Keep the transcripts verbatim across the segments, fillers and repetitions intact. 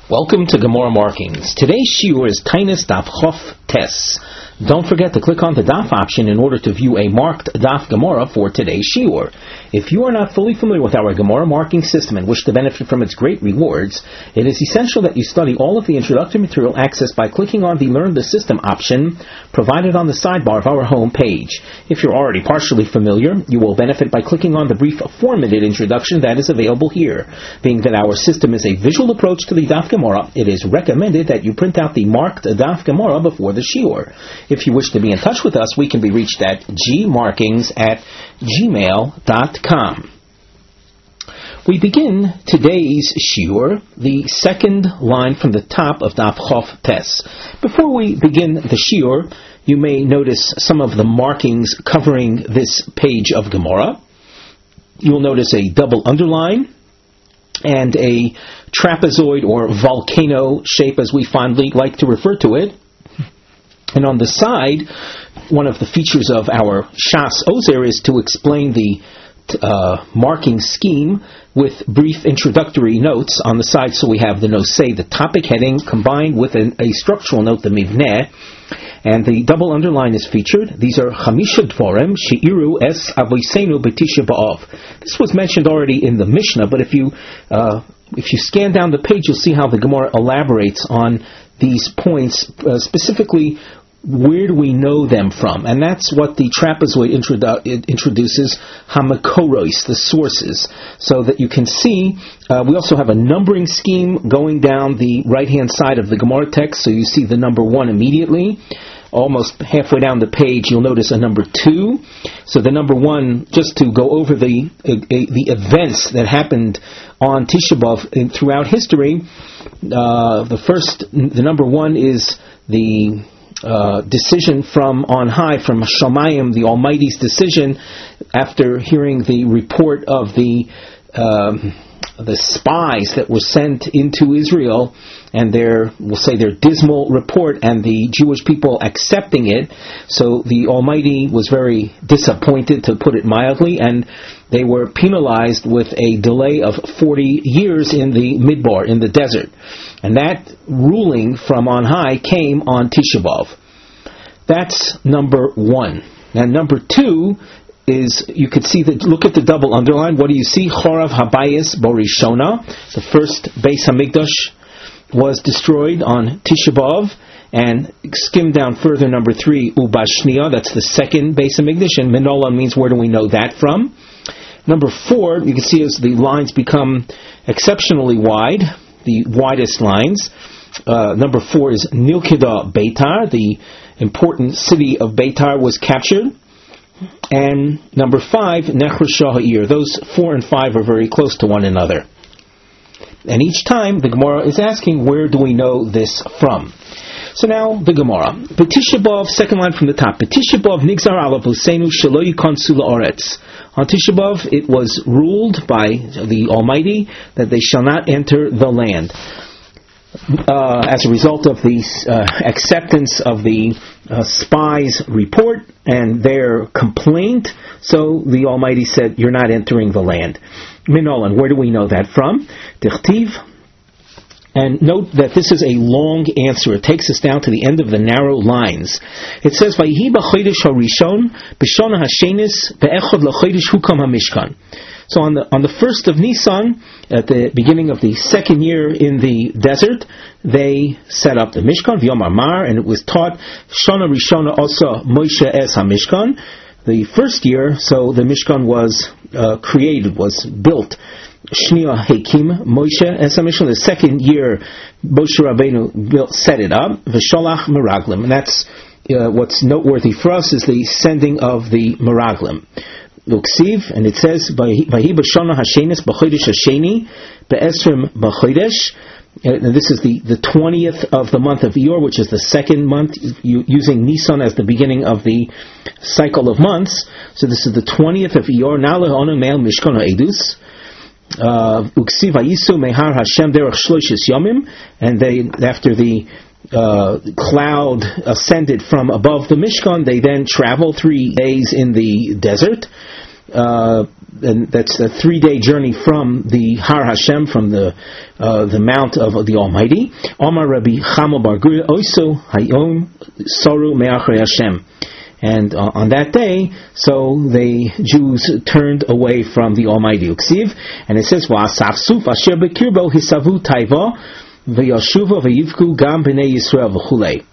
Welcome to Gemara Markings. Today's shiur is Tainis Daf Chof Tes. Don't forget to click on the Daf option in order to view a marked Daf Gemara for today's shiur. If you are not fully familiar with our Gemara marking system and wish to benefit from its great rewards, it is essential that you study all of the introductory material accessed by clicking on the Learn the System option provided on the sidebar of our home page. If you're already partially familiar, you will benefit by clicking on the brief four-minute introduction that is available here. Being that our system is a visual approach to the Daf Gemara, it is recommended that you print out the marked Daf Gemara before the shiur. If you wish to be in touch with us, we can be reached at gmarkings at gmail dot com. We begin today's shiur, the second line from the top of Daf Chof Tes. Before we begin the shiur, you may notice some of the markings covering this page of Gemara. You'll notice a double underline and a trapezoid or volcano shape, as we fondly like to refer to it. And on the side, one of the features of our Shas Ozer is to explain the uh, marking scheme with brief introductory notes on the side. So we have the nosei, the topic heading, combined with an, a structural note, the mivneh, and the double underline is featured. These are Chamisha Dvorem Sheiru Es Avoseinu B'Tisha B'Av. This was mentioned already in the Mishnah, but if you uh, if you scan down the page, you'll see how the Gemara elaborates on these points, uh, specifically where do we know them from? And that's what the trapezoid introdu- introduces, hamakoros, the sources, so that you can see. Uh, we also have a numbering scheme going down the right-hand side of the Gemara text, so you see the number one immediately. Almost halfway down the page, you'll notice a number two. So the number one, just to go over the uh, the events that happened on Tisha B'Av throughout history. Uh, the first, the number one is the Uh, decision from on high, from Shamayim, the Almighty's decision, after hearing the report of the um, the spies that were sent into Israel, and their, we'll say their dismal report, and the Jewish people accepting it. So the Almighty was very disappointed, to put it mildly, and they were penalized with a delay of forty years in the Midbar, in the desert. And that ruling from on high came on Tisha B'Av. That's number one. Now number two is, you could see that, look at the double underline. What do you see? Chorav Habayis Borishona. The first Beis Hamikdash was destroyed on Tisha B'Av. And skim down further, number three, Ubashnia. That's the second Beis Hamikdash. And Minola means, where do we know that from? Number four, you can see as the lines become exceptionally wide, the widest lines. Uh, number four is Nilkida Beitar, the important city of Beitar was captured. And number five, Nechra Ha'ir. Those four and five are very close to one another. And each time the Gemara is asking, where do we know this from? So now the Gemara. B'Tisha B'Av, second line from the top. B'Tisha B'Av nigzar alav Husseinu shelo yikonsu la'aretz. On Tisha B'Av, it was ruled by the Almighty that they shall not enter the land. Uh, as a result of the uh, acceptance of the uh, spies' report and their complaint, so the Almighty said, you're not entering the land. Minolan, where do we know that from? Dichtiv. And note that this is a long answer. It takes us down to the end of the narrow lines. It says, Vayihi b'chodesh harishon, b'shana hashenis, be'echad l'chodesh hukam hamishkan. So on the on the first of Nisan, at the beginning of the second year in the desert, they set up the Mishkan, V'yom Amar, and it was taught, Shana Rishona also Moshe es HaMishkan. The first year, so the Mishkan was uh, created, was built. Shnia Hekim Moshe es HaMishkan. The second year, Moshe Rabbeinu built, set it up. V'sholach Meraglim, and that's uh, what's noteworthy for us, is the sending of the Meraglim. Luksiv, and it says, Vahi b'shana hashenis b'chodesh hasheni be'esrim b'chodesh. And this is the, the twentieth of the month of Iyar, which is the second month, using Nisan as the beginning of the cycle of months. So this is the twentieth of Iyar. Now le'onu meil mishkan ha'edus. Uksiv hayisu mehar Hashem derech shloshis yomim. And they, after the Uh, cloud ascended from above the Mishkan, they then traveled three days in the desert. uh, and that's a three-day journey from the Har Hashem, from the uh, the Mount of the Almighty. Omar Rabbi Chama Bar Guria Oiso Hayom Soru Me'achrei Hashem. And uh, on that day, so the Jews turned away from the Almighty. Uksiv, and it says, "Va'asafsuf asher bekirbo hisavu taiva v'yashuva v'yivku gam b'nei Yisrael v'chulei."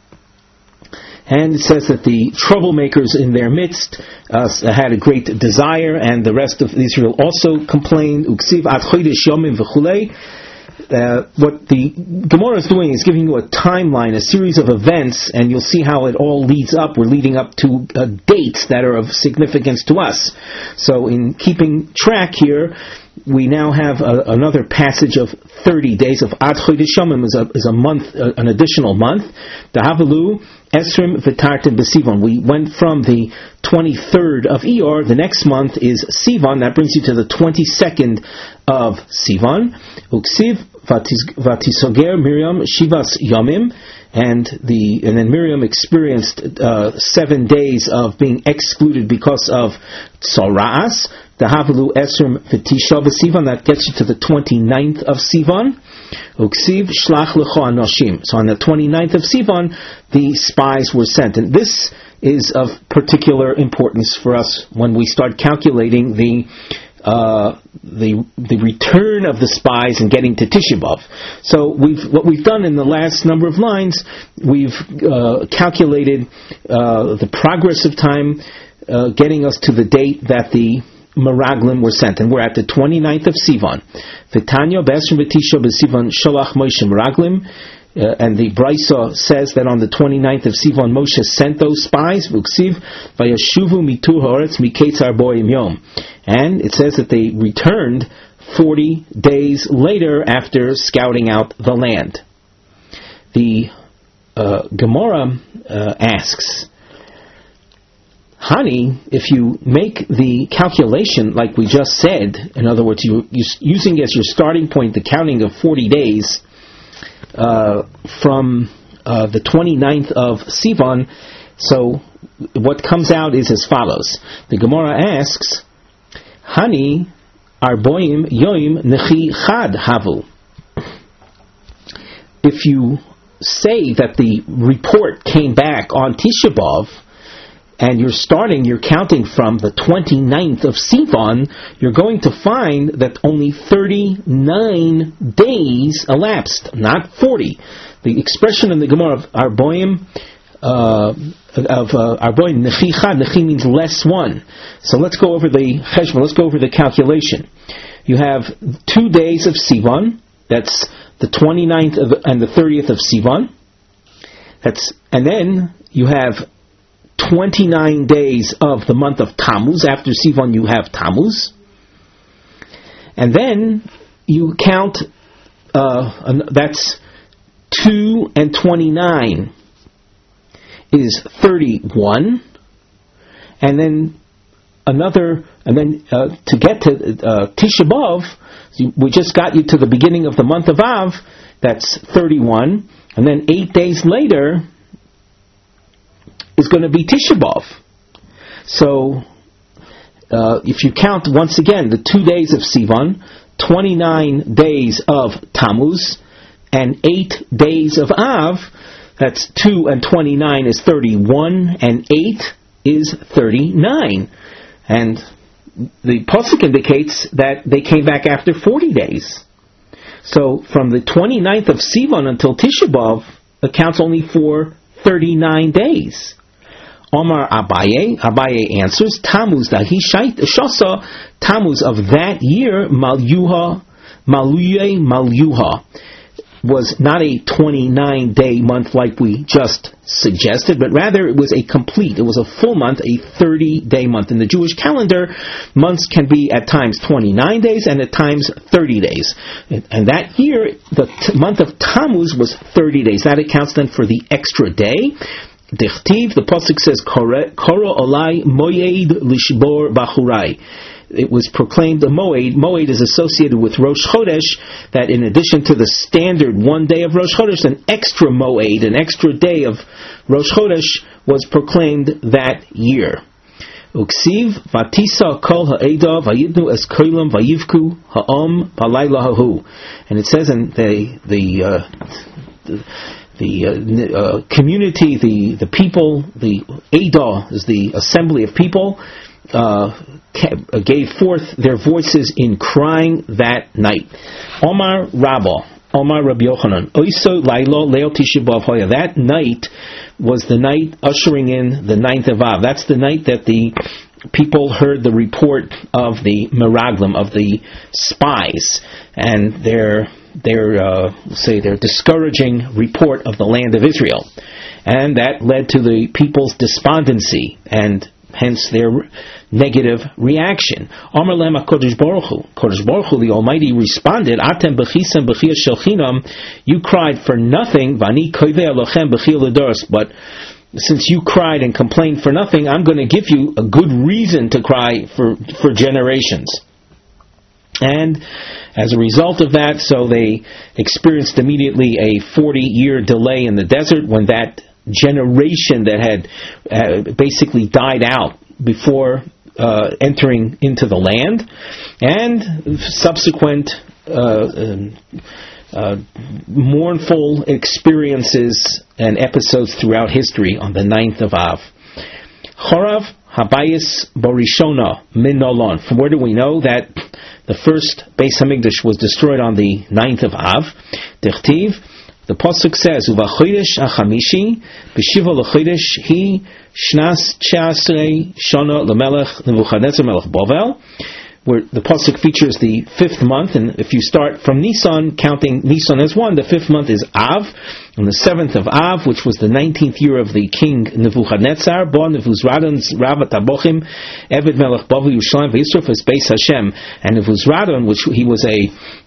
And it says that the troublemakers in their midst uh, had a great desire, and the rest of Israel also complained. Uksiv ad chodesh yomim v'chulei. Uh, what the Gemara is doing is giving you a timeline, a series of events, and you'll see how it all leads up. We're leading up to uh, dates that are of significance to us. So in keeping track here, we now have a, another passage of thirty days of Ad Chodesh Yomim is a, is a month, uh, an additional month. Dahavalu Esrim V'Tartim B'Sivan. We went from the twenty-third of Iyar. The next month is Sivan. That brings you to the twenty-second of Sivan. Uksiv Vatisoger Miriam Shivas Yomim. And the and then Miriam experienced uh, seven days of being excluded because of Tzora'as. The Havalu Esrim V'Tisha B'Sivan. That gets you to the twenty-ninth of Sivan. Uksiv Shlach L'cho Anoshim. So on the twenty-ninth of Sivan, the spies were sent. And this is of particular importance for us when we start calculating the uh, the the return of the spies and getting to Tisha B'Av. So we've what we've done in the last number of lines, we've uh, calculated uh, the progress of time, uh, getting us to the date that the Meraglim were sent, and we're at the twenty-ninth of Sivan. V'tanya b'esrim v'tisha b'Sivan shalach Moshe Meraglim, uh, and the Brisa says that on the twenty-ninth of Sivan Moshe sent those spies. V'uksiv v'yashuvu mitur haaretz miketz arboim yom, and it says that they returned forty days later after scouting out the land. The uh, Gemara uh, asks, Hani, if you make the calculation like we just said, in other words, you, you using as your starting point the counting of forty days uh, from uh, the twenty-ninth of Sivan, so what comes out is as follows. The Gemara asks, Hani arboim yoim nechi chad havu. If you say that the report came back on Tisha B'Av, and you're starting, you're counting from the twenty-ninth of Sivan, you're going to find that only thirty-nine days elapsed, not forty. The expression in the Gemara of Arboim, uh, of uh, Arboim Nechi Chad, Nechi means less one. So let's go over the Cheshbon, let's go over the calculation. You have two days of Sivan, that's the twenty-ninth of, and the thirtieth of Sivan. That's, and then you have twenty-nine days of the month of Tammuz. After Sivan you have Tammuz. And then you count, uh, that's two and twenty-nine is thirty-one. And then another, and then uh, to get to uh, Tisha B'Av, we just got you to the beginning of the month of Av, that's thirty-one. And then eight days later is going to be Tisha B'Av. So, uh, if you count once again the two days of Sivan, twenty-nine days of Tammuz, and eight days of Av, that's two and twenty-nine is thirty-one, and eight is thirty-nine. And the Pasuk indicates that they came back after forty days. So, from the twenty-ninth of Sivan until Tisha B'Av accounts only for thirty-nine days. Omar Abaye, Abaye answers, Tammuz dahi shasa, Tammuz of that year, Malyuha, Maluye Malyuha, was not a twenty-nine day month like we just suggested, but rather it was a complete, it was a full month, a thirty day month. In the Jewish calendar, months can be at times twenty-nine days and at times thirty days. And that year, the t- month of Tammuz was thirty days. That accounts then for the extra day. Dichtiv, the pasuk says, Koro olai moed lishbor bachurai. It was proclaimed a moed. Moed is associated with Rosh Chodesh, that in addition to the standard one day of Rosh Chodesh, an extra moed, an extra day of Rosh Chodesh was proclaimed that year. Uksiv vatisa kol ha'eda vayidnu es koilam vayivku ha'om palayla hahu. And it says in the the uh, the, the uh, uh, community, the the people, the Eda is the assembly of people, uh, gave forth their voices in crying that night. Omar Rabba, Omar Rabbi Yochanan, Oiso Lailo Leil Tisha B'Av Hoya. That night was the night ushering in the ninth of Av. That's the night that the people heard the report of the Meraglim, of the spies, and their their uh, say their discouraging report of the land of Israel, and that led to the people's despondency and hence their negative reaction. Amar lema Kodesh Baruch Hu, Kodesh Baruch Hu, the Almighty responded, Atem b'chisam b'chia shel chinam, you cried for nothing, vani koivei alochem b'chia l'doros, but since you cried and complained for nothing, I'm going to give you a good reason to cry for, for generations. And as a result of that, so they experienced immediately a forty-year delay in the desert when that generation that had uh, basically died out before uh, entering into the land, and subsequent uh, um, uh, mournful experiences and episodes throughout history on the ninth of Av. Chorav Habayis Borishona Min Nolon. From where do we know that the first Beis Hamikdash was destroyed on the ninth of Av? Dichtiv, the pasuk says, "Uvachodesh achamishi b'shiva lechodesh hi shnas tshasrei shana lemelech Nebuchadnezzar melech Bavel," where the pasuk features the fifth month, and if you start from Nisan, counting Nisan as one, the fifth month is Av, and the seventh of Av, which was the nineteenth year of the king Nebuchadnezzar, Bo Nevuzradon's Ravat Abochim, Eved Melech Bavel Yerushalayim V'Yisrof as Beis Hashem, and Nevuzradon, which he was a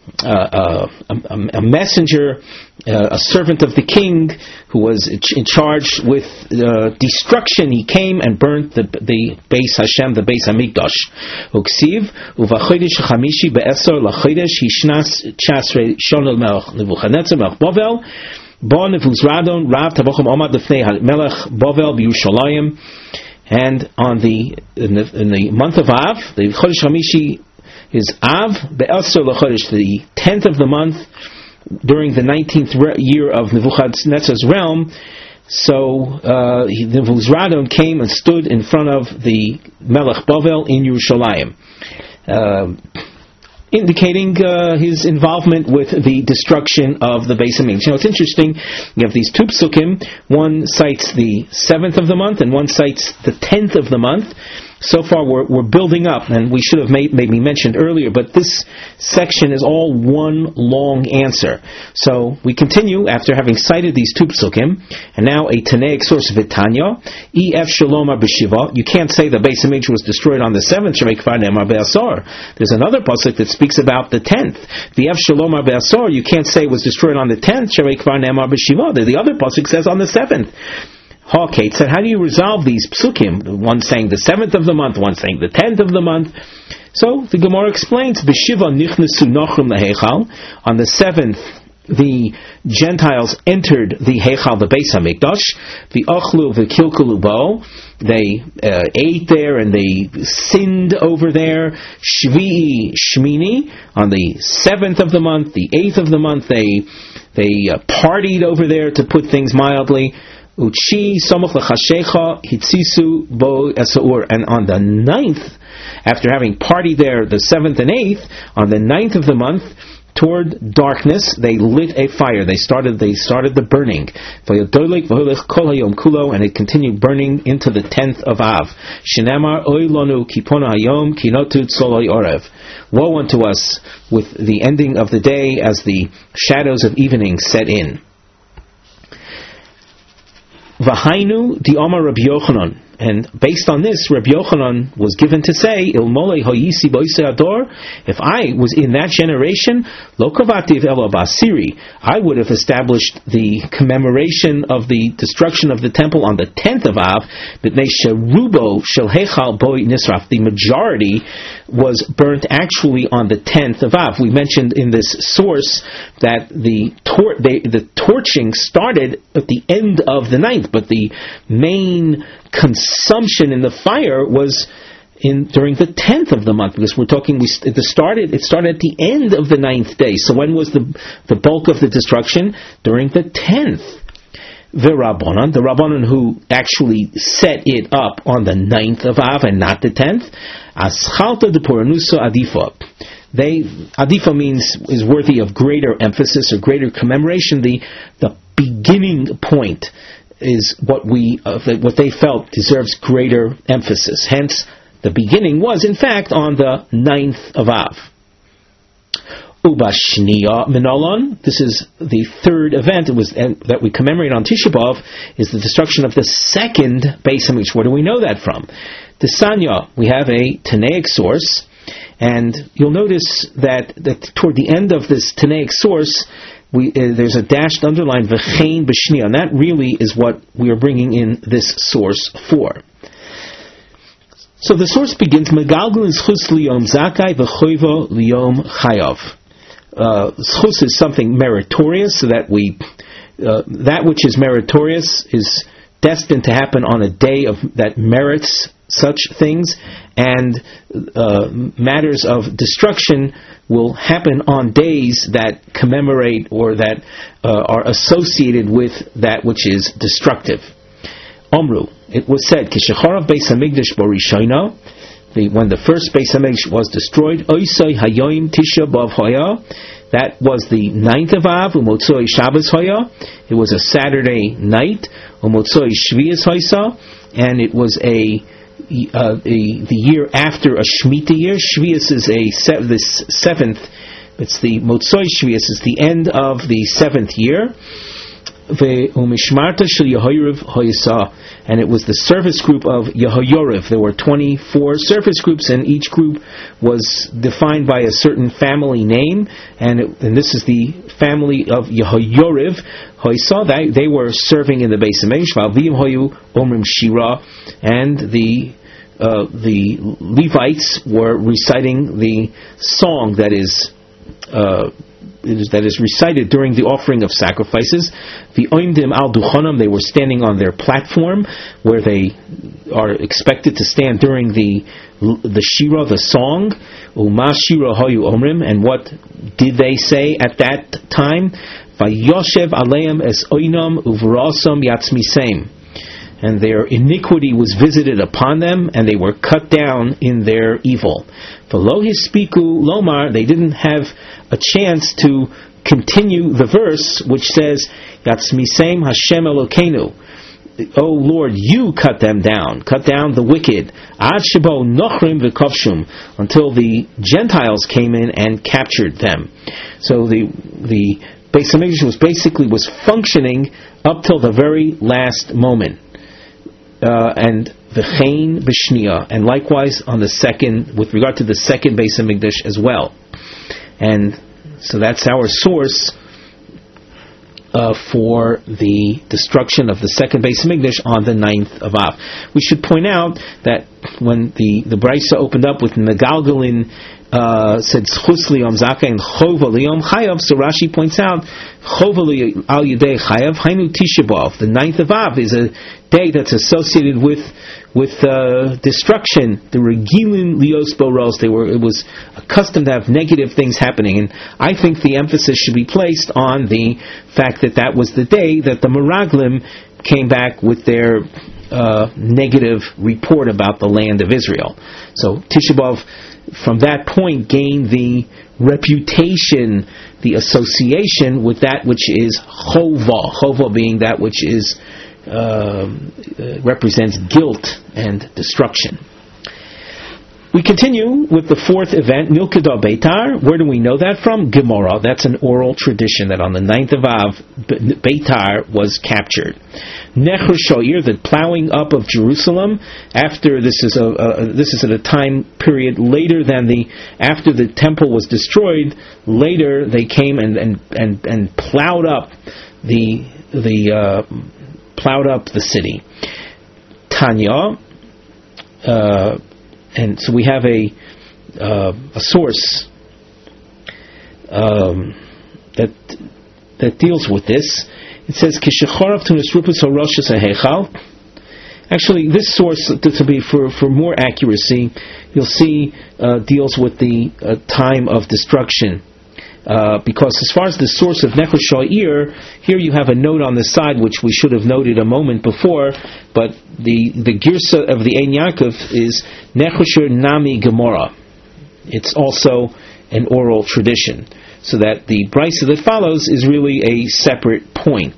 uh, a, a, a messenger, uh, a servant of the king, who was in charge with uh, destruction. He came and burnt the the Beis Hashem, the Beis Hamikdash. Uksiv uvachodesh chamishi be'esor lachodesh hishnas chasrei shonel melech Nebuchadnezzar melech Bavel. Bo Nevuzradon Rav Tavochem Omad Lefnei Melech Bavel B'Yerushalayim. And on the in, the in the month of Av, the Chodesh Hamishi is Av Be'Elser L'Chodesh, the tenth of the month, during the nineteenth year of Nebuchadnezzar's realm. So uh, Nevuzradon came and stood in front of the Melech Bavel in Yerushalayim, uh, indicating uh, his involvement with the destruction of the Beis Hamikdash. You know, it's interesting, you have these two psukim, one cites the seventh of the month and one cites the tenth of the month. So far we're, we're building up, and we should have made, maybe mentioned earlier, but this section is all one long answer. So we continue after having cited these two psukim, and now a Tanaic source of Tanya, E F Shalomar B'Shiva. You can't say the Beis Hamikdash was destroyed on the seventh, Shavei Kvar Ne'emar Be'asor. There's another pasuk that speaks about the tenth. The F Shalomar Be'asor, you can't say it was destroyed on the tenth, Shavei Kvar Ne'emar B'Shiva. The other pasuk says on the seventh. Hawkate said, how do you resolve these psukim? One saying the seventh of the month, one saying the tenth of the month. So the Gemara explains, B'Shiva nichnesu nochrim lehechal. On the seventh, the Gentiles entered the Heichal, the Beis Hamikdash. The Ochlu, the Kilkulu Bo. They uh, ate there and they sinned over there. Shvi'i Shmini. On the seventh of the month, the eighth of the month, they they uh, partied over there, to put things mildly. Uchi Somoch L'Chashecha Hitzisu Bo Esaur. And on the ninth, after having partied there the seventh and eighth, on the ninth of the month, toward darkness, they lit a fire. They started they started the burning. And it continued burning into the tenth of Av. Shenamar Oy Lonu Kipono Hayom Kinotu Tzoloi Orev. Woe unto us with the ending of the day as the shadows of evening set in. V'hainu di Omar Rabbi Yochanan. And based on this, Rabbi Yochanan was given to say, Ilmole hoyisi boise ador, if I was in that generation, lo kavativ elo basiri, I would have established the commemoration of the destruction of the temple on the tenth of Av, but nesha rubo shel hechal boi nisraf, the majority was burnt actually on the tenth of Av. We mentioned in this source that the tor- they, the torching started at the end of the ninth, but the main concern consumption in the fire was in during the tenth of the month, because we're talking we it started it started at the end of the ninth day. So when was the the bulk of the destruction? During the tenth. The Rabbanon, the Rabbanon who actually set it up on the ninth of Av and not the tenth, Aschalta de Poranuso Adifa. They Adifa means is worthy of greater emphasis or greater commemoration. The the beginning point is what we uh, what they felt deserves greater emphasis. Hence, the beginning was in fact on the ninth of Av. Ubashniya Minolon, this is the third event it was uh, that we commemorate on Tisha B'Av, is the destruction of the second Beis Hamikdash. Where do we know that from? The Sanya, we have a Tanaic source, and you'll notice that, that toward the end of this Tanaic source, we, uh, there's a dashed underline V'chein B'shniya, and that really is what we are bringing in this source for. So the source begins, Megalgal Zchus Liyom Zakai V'choivo Liyom Chayav. Uh, Zchus is something meritorious, so that we, uh, that which is meritorious is destined to happen on a day of that merits such things, and uh, matters of destruction will happen on days that commemorate or that uh, are associated with that which is destructive. Omru, it was said, Kishacharav Beis Hamikdash Borishayna, when the first Beis Hamikdash was destroyed, Oisai Hayoim Tisha B'Av Haya, that was the ninth of Av, Umotzoi Shabbos Haya, it was a Saturday night, Umotzoi Shvias Haysa, and it was a Uh, the, the year after a Shemitah year. Shvius is a se- this seventh. It's the Motzoi Shvius is the end of the seventh year. Ve'umishmarta shel Yehoyariv hoyasa, and it was the service group of Yehoyariv. There were twenty-four service groups, and each group was defined by a certain family name, and, it, and this is the family of Yehoyariv. Hoyasa, they, they were serving in the Beis Hamikdash. V'avim hoyu omrim shira, and the uh, the Levites were reciting the song that is. Uh, that is recited during the offering of sacrifices. The oimdim al duchonam, they were standing on their platform where they are expected to stand during the the shira, the song. Uma shira hoyu omrim, and what did they say at that time? Vayoshev aleim es oinam uvrasam yatzmisem, and their iniquity was visited upon them, and they were cut down in their evil. V'lo hispiku lomar, they didn't have a chance to continue the verse which says, Yatzmisem Hashem Elokeinu, O Lord, you cut them down, cut down the wicked, Ad Shebo Nochrim V'Kovshum, until the Gentiles came in and captured them. So the the Beis Hamikdash was basically was functioning up till the very last moment. Uh, and V'chein B'shniya, and likewise on the second, with regard to the second Beis Hamikdash as well. And so that's our source uh, for the destruction of the second Beis Hamikdash on the ninth of Av. We should point out that when the, the Brisa opened up with Megalgalin, uh, said Zchus Liyom Zaka and Chova Liyom Chayav, so Rashi points out Chova Al Yedei Chayav Hainu Tisha B'Av. The ninth of Av is a day that's associated with with uh, destruction. The Regilin Lios Boros, they were it was accustomed to have negative things happening, and I think the emphasis should be placed on the fact that that was the day that the Meraglim came back with their uh, negative report about the land of Israel. So Tisha B'Av, from that point, gained the reputation, the association with that which is Chova. Chova being that which is Uh, represents guilt and destruction. We continue with the fourth event, Nilkada Beitar. Where do we know that from? Gemara. That's an oral tradition that on the ninth of Av, Beitar was captured. Nechur Shoir, the plowing up of Jerusalem. After this is a uh, this is at a time period later than the after the temple was destroyed. Later they came and and and, and plowed up the the. Uh, plowed up the city. Tanya, uh, and so we have a uh, a source um, that that deals with this. It says, "Kishacharav tunisrupus haroshas hahechal," Actually, this source, to, to be for, for more accuracy, you'll see uh, deals with the uh, time of destruction. Uh, because as far as the source of Nechush Sha'ir, here you have a note on the side which we should have noted a moment before, but the, the Girsa of the Ein Yaakov is Nechusher Nami Gemara. It's also an oral tradition. So that the Brisa that follows is really a separate point.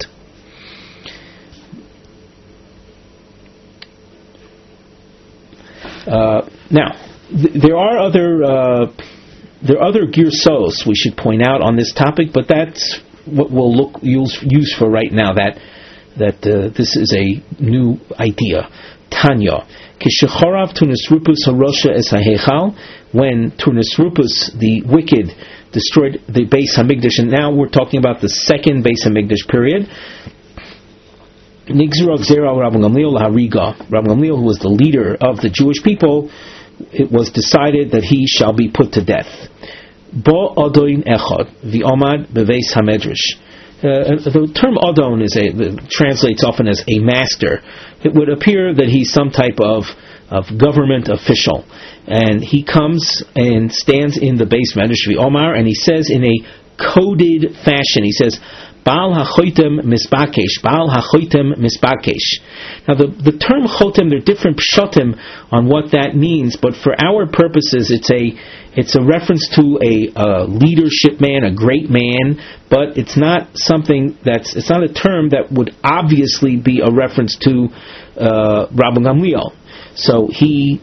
Uh, now, th- there are other uh, there are other girsos we should point out on this topic, but that's what we'll look use, use for right now. That that uh, this is a new idea. Tanya, Kishechorav Tunisrupus Harosha Es Hahechal, when Tunisrupus the wicked destroyed the Beis Hamikdash, and now we're talking about the second Beis Hamikdash period. Nigzerah Gzera Rabban Gamliel Hariga. Rabban Gamliel, who was the leader of the Jewish people, it was decided that he shall be put to death. Bo Adoin Echad V'Omad Beveis Hamedrash. Uh, the term Adon is a translates often as a master. It would appear that he's some type of of government official, and he comes and stands in the Beis Medrash Omar, and he says in a coded fashion, he says, Baal hachotem misbakesh, Baal hachotem misbakesh. Now the, the term chotem, there are different pshatim on what that means, but for our purposes it's a it's a reference to a, a leadership man, a great man, but it's not something that's, it's not a term that would obviously be a reference to uh, Rabban Gamliel. So he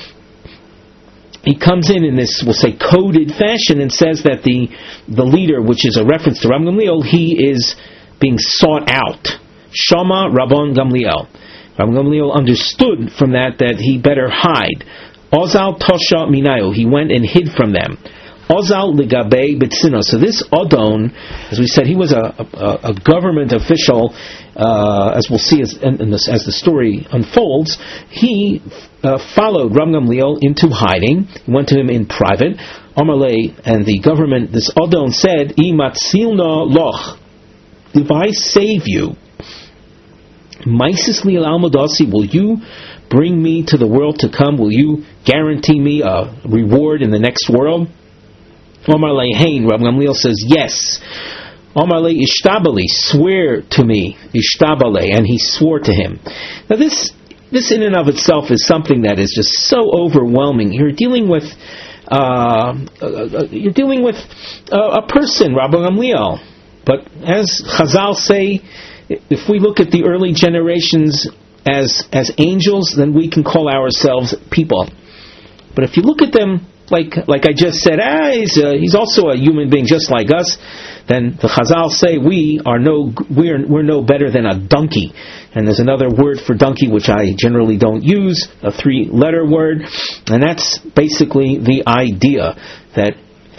he comes in in this, we'll say, coded fashion and says that the the leader, which is a reference to Rabban Gamliel, he is being sought out. Shama Rabban Gamliel. Rabban Gamliel understood from that that he better hide. Ozal Tosha Minayu. He went and hid from them. Ozal Ligabe Bitsino. So this Odon, as we said, he was a, a, a government official, uh, as we'll see as, in this, as the story unfolds. He uh, followed Rabban Gamliel into hiding. He went to him in private. Amalei and the government, this Odon said, Imatzilna loch. If I save you, Maisis li al-Almadasi, will you bring me to the world to come? Will you guarantee me a reward in the next world? Omar Lehain, Rabban Gamliel says, yes. Omar Le Ishtabali, swear to me, Ishtabale, and he swore to him. Now this, this in and of itself is something that is just so overwhelming. You're dealing with, uh, uh, you're dealing with uh, a person, Rabban Gamliel. But as Chazal say, if we look at the early generations as as angels, then we can call ourselves people. But if you look at them, like like I just said, ah, he's, uh, he's also a human being just like us, then the Chazal say we are no we're we're no better than a donkey. And there's another word for donkey which I generally don't use, a three-letter word, and that's basically the idea that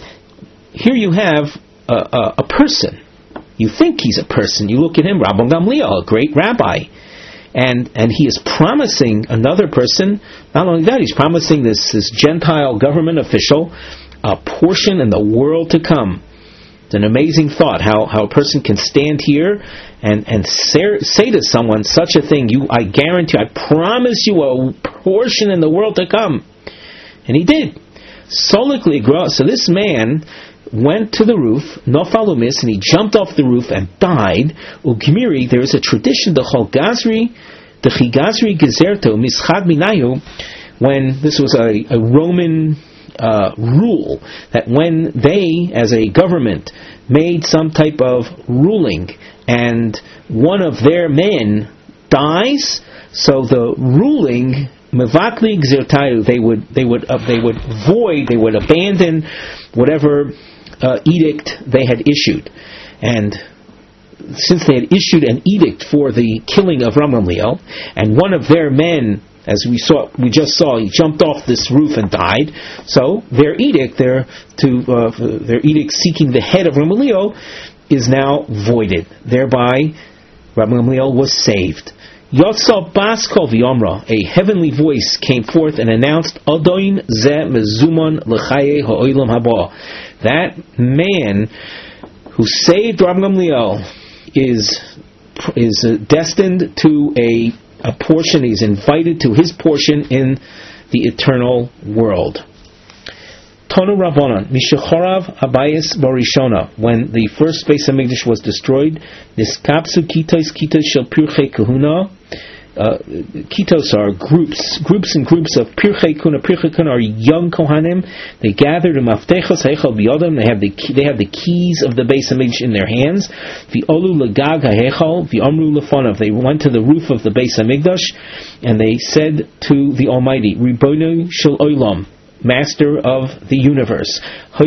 here you have a, a, a person. You think he's a person. You look at him, Rabban Gamliel, a great rabbi. And and he is promising another person, not only that, he's promising this, this Gentile government official a portion in the world to come. It's an amazing thought, how, how a person can stand here and, and say, say to someone such a thing, you, I guarantee, I promise you a portion in the world to come. And he did. Solikli Gra. So this man went to the roof, Nofalumis, and he jumped off the roof and died. Ugmiri, there is a tradition, the Cholgazri, the Chigazri Gezerto, Mischad Minayu, when this was a, a Roman uh, rule, that when they, as a government, made some type of ruling, and one of their men dies, so the ruling, Mevatli Gzertayu, they would, they would, uh, they would void, they would abandon whatever Uh, edict they had issued. And since they had issued an edict for the killing of Rabban Gamliel, and one of their men, as we saw, we just saw, he jumped off this roof and died, so their edict, their to uh, their edict seeking the head of Rabban Gamliel is now voided. Thereby, Rabban Gamliel was saved. Yotzal Baskol V'Yomra, a heavenly voice came forth and announced, Adoin Ze Mezuman L'Chaye Ha'olam Haba. That man who saved Rabban Gamliel is is uh, destined to a a portion. He's invited to his portion in the eternal world. Tonu Rabbanan, Mishachorav Abayis Barishona, when the first Beis Hamikdash was destroyed, Niskapsu Kitos Kitos Shel Pirchei Kahuna. Uh, Kitos are groups, groups and groups of Pirchei Kahuna. Pirchei Kahuna are young Kohanim. They gathered in Maftechos Heichal Biyodam. They have the they have the keys of the Beis Hamikdash in their hands. V'olu Lagag HaHeichal V'Amru Lefonav. They went to the roof of the Beis Hamikdash and they said to the Almighty, Ribono Shel Olam, Master of the universe,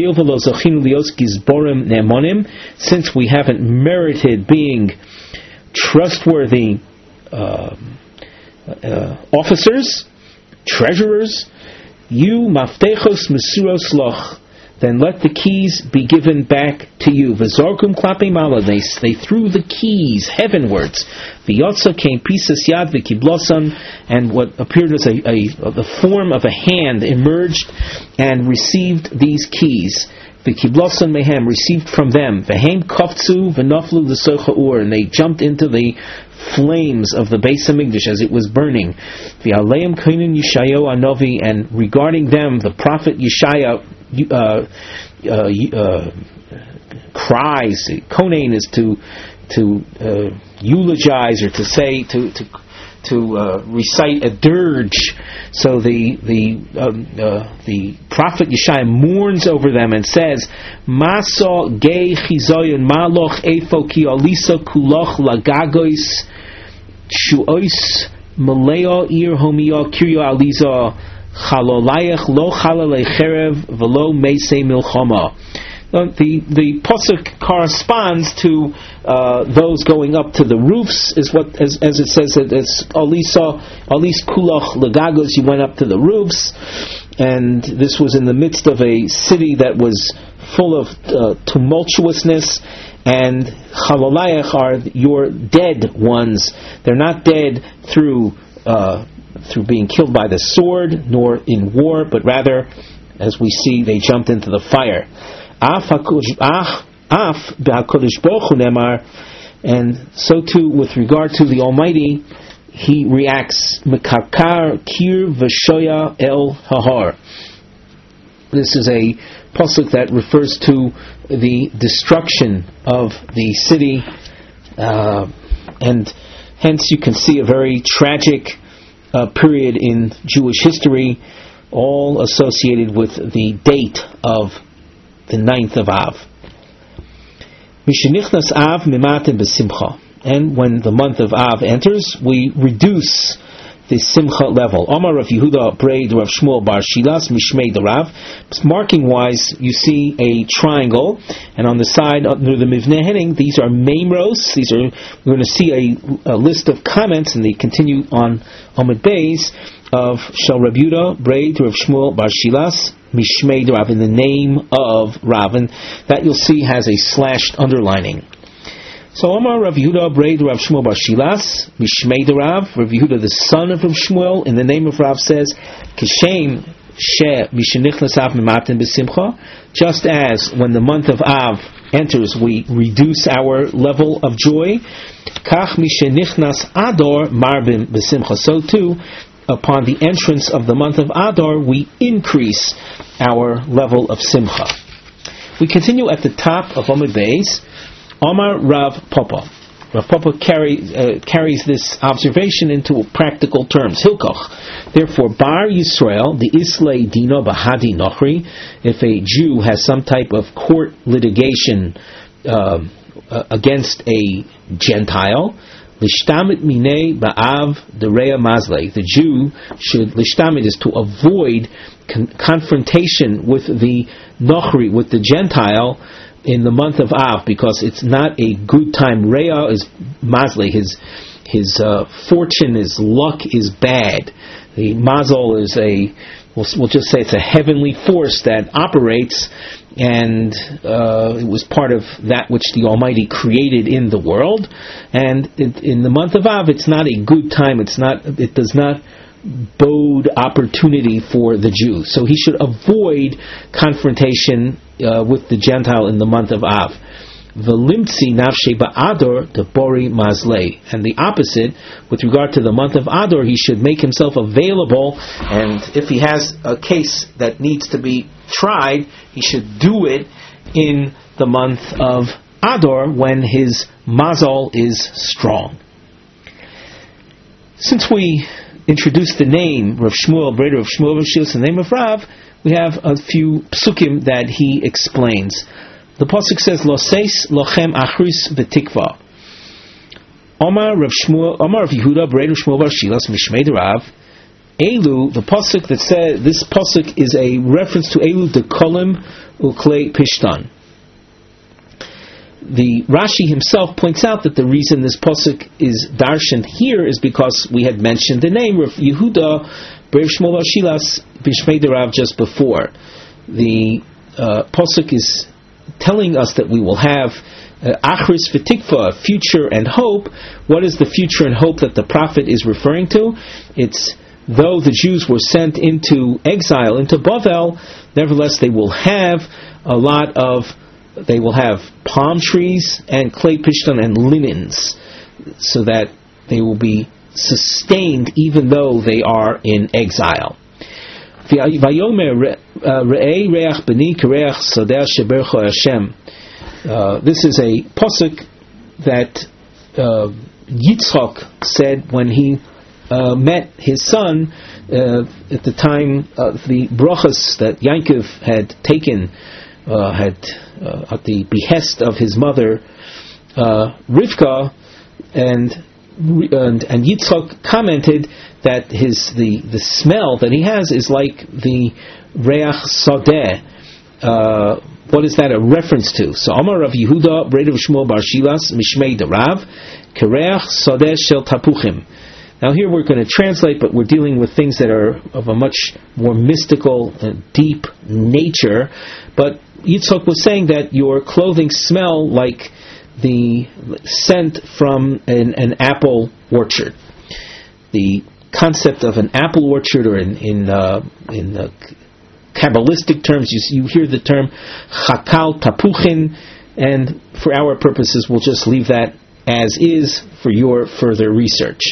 since we haven't merited being trustworthy uh, uh, officers, treasurers, you maftechos mesuros loch, then let the keys be given back to you. V'zorkum klape mala, they they threw the keys heavenwards. V'yotza came pisas yad v'kiblosan, and what appeared as a, a the form of a hand emerged and received these keys. V'kiblosan mehem, received from them. V'hem koftzu v'noflu l'socha ur, and they jumped into the flames of the Beis Hamikdash as it was burning. V'aleim koinen Yeshayahu Anovi, and regarding them the prophet Yeshaya uh, uh, uh, cries. Konen is to to uh, eulogize, or to say, to to to uh, recite a dirge. So the the um, uh, the prophet Yeshaya mourns over them and says, Maso gei chizoyon maloch efo ki alisa kuloch lagagois shuois maleo ir homio kiryo aliza chalolayach lo chalalei cherev velo meisei milchama. The the pasuk corresponds to uh, those going up to the roofs, is what as, as it says that it's alisa alis kulach legagos. You went up to the roofs, and this was in the midst of a city that was full of uh, tumultuousness. And chalolayach are your dead ones. They're not dead through uh, through being killed by the sword, nor in war, but rather, as we see, they jumped into the fire. Af b'HaKadosh Baruch Hu nemar, and so too with regard to the Almighty, he reacts mekakar kir v'shoya el hahar. This is a pasuk that refers to the destruction of the city, uh, and hence you can see a very tragic uh, period in Jewish history, all associated with the date of the ninth of Av. Mishenichnas Av mimatim b'simcha, and when the month of Av enters, we reduce the simcha level. Omar Rav Yehuda Braid Rav Shmuel Bar Shilas Mishmei Rav. Marking wise, you see a triangle, and on the side under the Mivneh heading, these are Meimros. These are we're going to see a, a list of comments, and they continue on Amud Beis of Shel Rav Yehuda Braid Rav Shmuel Bar Shilas Mishmei Rav, in the name of Rav, and that you'll see has a slashed underlining. So Omar Rav Yehuda Braid Rav Shmuel Bar Shilas Mishmei Rav, Rav Yehuda the son of Rav Shmuel in the name of Rav says, Kishem she mishenichnas Av mimatim b'simcha, just as when the month of Av enters we reduce our level of joy, kach mishenichnas Adar marbim b'simcha, so too upon the entrance of the month of Adar we increase our level of simcha. We continue at the top of Amud Beis. Omar Rav Papa. Rav Papa carry, uh, carries this observation into practical terms. Hilkoch. Therefore, Bar Yisrael, the Islay Dino Bahadi Nochri, if a Jew has some type of court litigation uh, uh, against a Gentile, Lishtamit Minei Ba'av Dereya Mazle, the Jew should, Lishtamit is to avoid con- confrontation with the Nochri, with the Gentile, in the month of Av, because it's not a good time. Rea is Mazle, his his uh, fortune, his luck is bad. The Mazel is a, we'll, we'll just say it's a heavenly force that operates, and uh, it was part of that which the Almighty created in the world. And it, in the month of Av, it's not a good time. It's not. It does not bode opportunity for the Jew. So he should avoid confrontation uh, with the Gentile in the month of Av. V'limtzi nafshe ba'ador debori mazlei. And the opposite, with regard to the month of Ador, he should make himself available, and if he has a case that needs to be tried, he should do it in the month of Ador when his mazal is strong. Since we introduced the name Rav Shmuel, brother of Shmuel Rav Shil's, the name of Rav, we have a few psukim that he explains. The pasuk says, "Lo seis lochem achris v'tikva." Omar Rav Shmuel, Omar Rav Yehuda, brother of Shmuel Bar Shilas, Mishmei Rav. Elu, the pasuk that says, this pasuk is a reference to Elu de Kolim uklei Pishtan. The Rashi himself points out that the reason this pasuk is darshaned here is because we had mentioned the name of Yehuda, Brei Shmuel Bar Shilas, Bishmei Rav just before. The uh, pasuk is telling us that we will have uh, Achris v'tikva, future and hope. What is the future and hope that the prophet is referring to? It's though the Jews were sent into exile, into Bavel, nevertheless they will have a lot of They will have palm trees and clay pishtan and linens, so that they will be sustained even though they are in exile. Uh, this is a pasuk that uh, Yitzchak said when he uh, met his son uh, at the time of the brachas that Yaakov had taken, uh, had Uh, at the behest of his mother uh, Rivka, and, and and Yitzchak commented that his the, the smell that he has is like the reach sadeh. Uh, what is that a reference to? So Amar Rav Yehuda, brother of Shmuel Bar Shilas, Mishmei Rav, kereach sadeh shel tapuchim. Now here we're going to translate, but we're dealing with things that are of a much more mystical, uh, deep nature. But Yitzchak was saying that your clothing smell like the scent from an, an apple orchard. The concept of an apple orchard, or in in, uh, in uh, Kabbalistic terms, you, you hear the term chakal tapuchin, and for our purposes, we'll just leave that as is for your further research.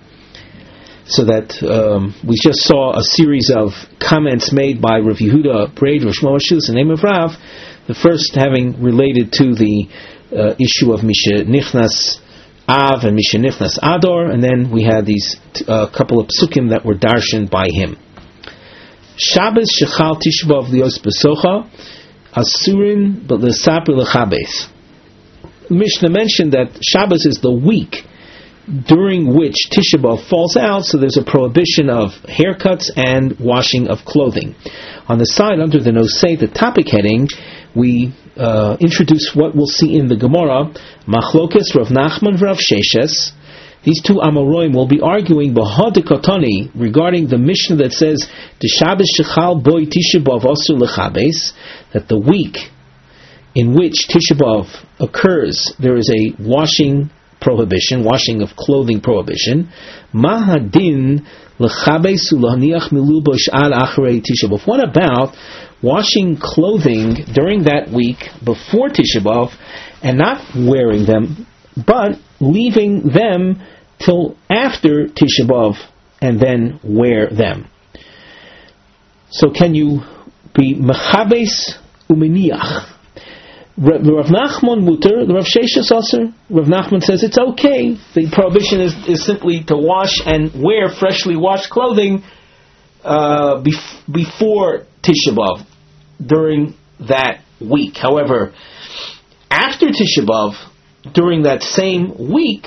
So that um, we just saw a series of comments made by Rav Yehuda, brother of Shmuel Bar Shilas, the name of Rav. The first having related to the uh, issue of Misha Nichnas Av and Misha Nichnas Ador, and then we had these t- uh, couple of psukim that were darshaned by him. Shabbos shechal tishbav lios besocha asurin b'lesaper lechabes. Mishnah mentioned that Shabbos is the week during which Tisha B'Av falls out, so there's a prohibition of haircuts and washing of clothing. On the side, under the Nosei, the topic heading, we uh, introduce what we'll see in the Gemara, Machlokes Rav Nachman Rav Sheshes. These two Amoraim will be arguing B'Hadikotani regarding the Mishnah that says, the Shabbos Shechal Boi Tisha B'Av Osur Lechabes, that the week in which Tisha B'Av occurs, there is a washing prohibition, washing of clothing prohibition. Mahadin lechabes ulaniach milubo sh'al acharei Tisha B'Av. What about washing clothing during that week before Tisha B'Av and not wearing them, but leaving them till after Tisha B'Av and then wear them? So can you be mechabes umeniach? Rav Nachman muter, the Rav Sheshes also. Rav Nachman says it's okay. The prohibition is, is simply to wash and wear freshly washed clothing uh, bef- before Tisha B'Av during that week. However, after Tisha B'Av, during that same week,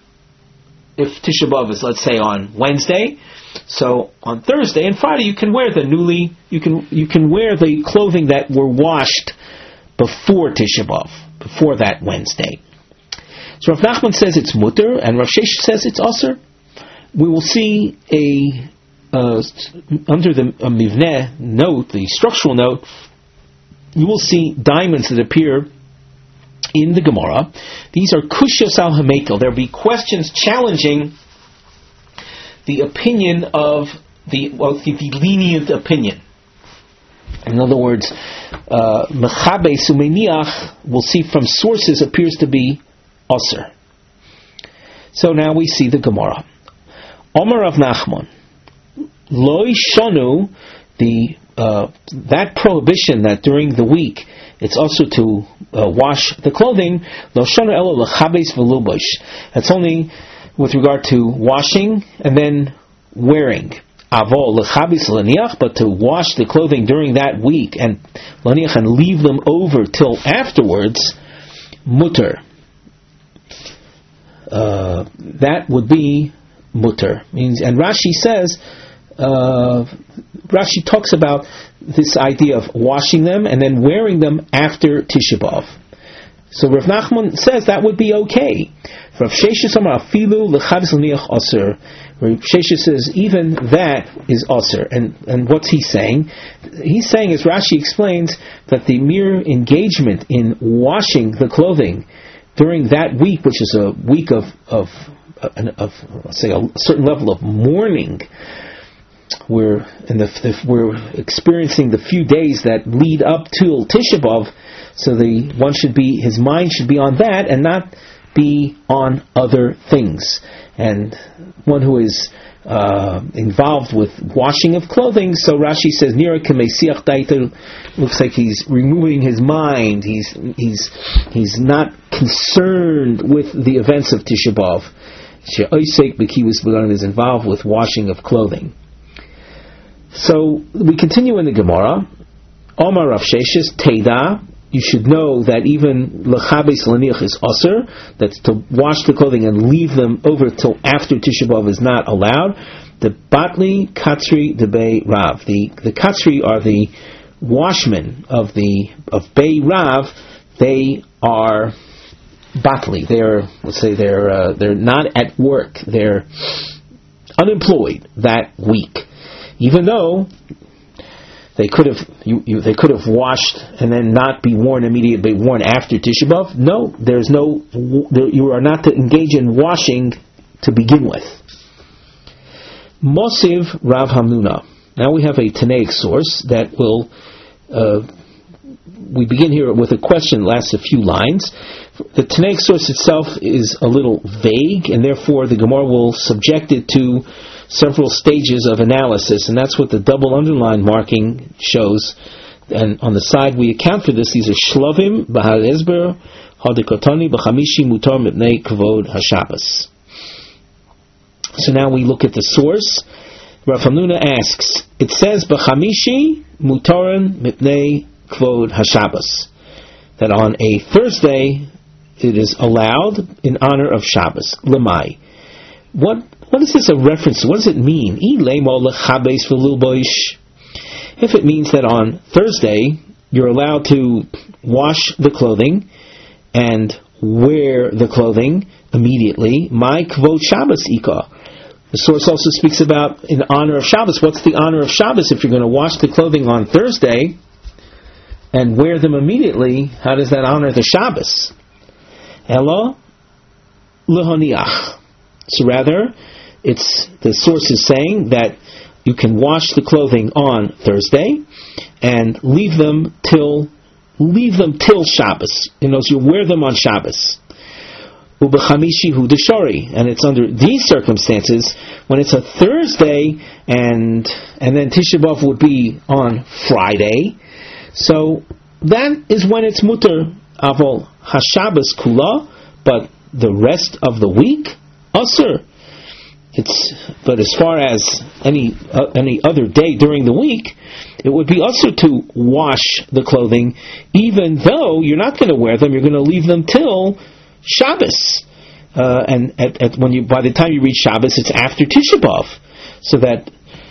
if Tisha B'Av is, let's say, on Wednesday, so on Thursday and Friday you can wear the newly you can you can wear the clothing that were washed before Tisha B'Av, before that Wednesday. So Rav Nachman says it's mutter, and Rav Shesh says it's asur. We will see a uh, under the a mivneh note, the structural note, you will see diamonds that appear in the Gemara. These are kushos al hamekel. There will be questions challenging the opinion of the well, the, the lenient opinion. In other words, Mechabes uh, umeniach, we'll see from sources, appears to be Osir. So now we see the Gemara. Omar of Nachman, Loi Shonu, the uh, that prohibition that during the week it's also to uh, wash the clothing. Lo Shonu elo lechabes v'lubosh. That's only with regard to washing and then wearing. Avol lechabes laniach, but to wash the clothing during that week and laniach and leave them over till afterwards, mutter. Uh, that would be mutter. Means, and Rashi says, uh, Rashi talks about this idea of washing them and then wearing them after Tisha B'Av. So Rav Nachman says that would be okay. Rav Sheshes Amar afilu lechabes laniach osir. Rav Sheshes says even that is osir. And and what's he saying? He's saying, as Rashi explains, that the mere engagement in washing the clothing during that week, which is a week of of of, of let's say a certain level of mourning, we're in the, the we're experiencing the few days that lead up till Tisha B'Av, so the one should be his mind should be on that and not be on other things. And one who is uh, involved with washing of clothing, so Rashi says, Nira k'meisiach daita, looks like he's removing his mind. He's he's he's not concerned with the events of Tisha B'Av. She'oisek b'kibbutz b'ganim is involved with washing of clothing. So we continue in the Gemara. Omar Rav Sheshes Teda. You should know that even lechabes laniach is osir, that to wash the clothing and leave them over till after Tisha B'Av is not allowed. The Batli Katzri de Bei Rav. The the Katzri are the washmen of the of Bei Rav. They are Batli. They're let's say they're uh, they're not at work. They're unemployed that week, even though They could have you, you, they could have washed and then not be worn immediately, be worn after Tisha B'Av. No, there's no. You are not to engage in washing to begin with. Mosiv Rav Hamnuna. Now we have a Tanaic source that will. Uh, we begin here with a question. Lasts a few lines. The Tanaic source itself is a little vague, and therefore the Gemara will subject it to several stages of analysis, and that's what the double underline marking shows. And on the side we account for this. These are shlovim b'har esber hadikotani b'chamishi mutar mipnei kavod hashabbos. So now we look at the source. Rav Hamnuna asks, it says b'chamishi mutaran mipnei kavod hashabbos, that on a Thursday it is allowed in honor of Shabbos. Lemai. What What is this a reference to? What does it mean? If it means that on Thursday you're allowed to wash the clothing and wear the clothing immediately, my kvod Shabbos ika. The source also speaks about in honor of Shabbos. What's the honor of Shabbos? If you're going to wash the clothing on Thursday and wear them immediately, how does that honor the Shabbos? Elo lehoniach. So rather, it's the source is saying that you can wash the clothing on Thursday and leave them till leave them till Shabbos. You know, so you wear them on Shabbos. Ubechamishi hu deshari, and it's under these circumstances when it's a Thursday and and then Tisha B'Av would be on Friday. So that is when it's mutter avol hashabbos kula, but the rest of the week asur. It's but as far as any uh, any other day during the week, it would be usher to wash the clothing, even though you're not going to wear them. You're going to leave them till Shabbos, uh, and at, at when you by the time you reach Shabbos, it's after Tisha B'Av. So that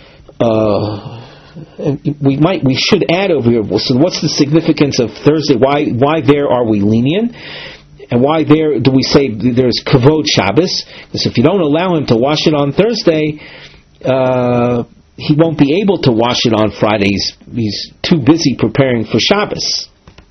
uh, we might we should add over here. So what's the significance of Thursday? Why why there are we lenient? And why there do we say there's kavod Shabbos? Because if you don't allow him to wash it on Thursday, uh, he won't be able to wash it on Fridays. He's too busy preparing for Shabbos.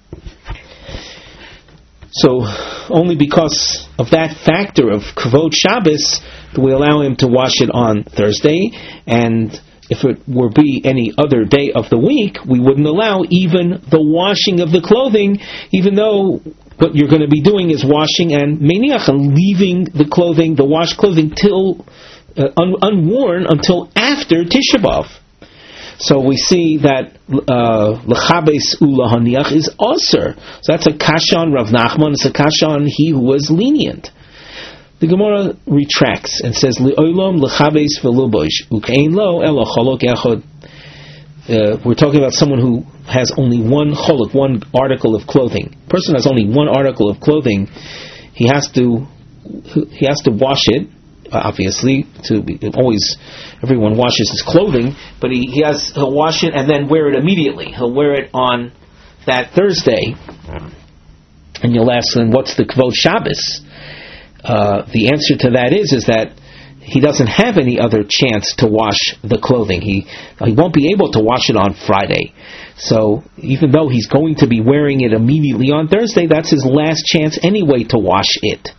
So only because of that factor of kavod Shabbos do we allow him to wash it on Thursday, and if it were be any other day of the week, we wouldn't allow even the washing of the clothing, even though what you're going to be doing is washing and meniach, and leaving the clothing, the washed clothing, till uh, un- unworn until after Tisha B'Av. So we see that lechabes ulahaniach is aser. So that's a kashan Rav Nachman. It's a kashan he who was lenient. The Gemara retracts and says, "Le'olam lechabes ve'lubosh ukein lo elo cholok echad." We're talking about someone who has only one cholok, one article of clothing. A person has only one article of clothing. He has to he has to wash it. Obviously, to be, always everyone washes his clothing, but he, he has he'll wash it and then wear it immediately. He'll wear it on that Thursday, and you'll ask him, "What's the Kvod Shabbos?" Uh, the answer to that is is that he doesn't have any other chance to wash the clothing. He he won't be able to wash it on Friday. So even though he's going to be wearing it immediately on Thursday, that's his last chance anyway to wash it.